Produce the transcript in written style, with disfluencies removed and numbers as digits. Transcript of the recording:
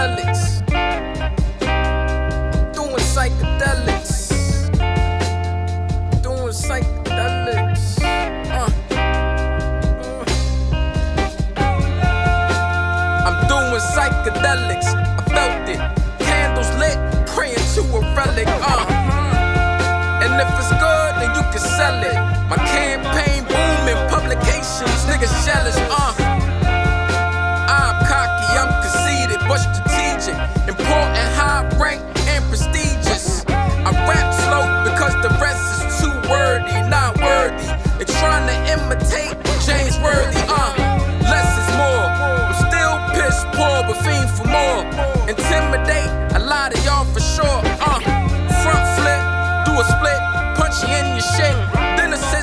psychedelics. Doing psychedelics. Doing psychedelics. I'm doing psychedelics. I felt it. Candles lit, praying to a relic. And if it's good, then you can sell it. My campaign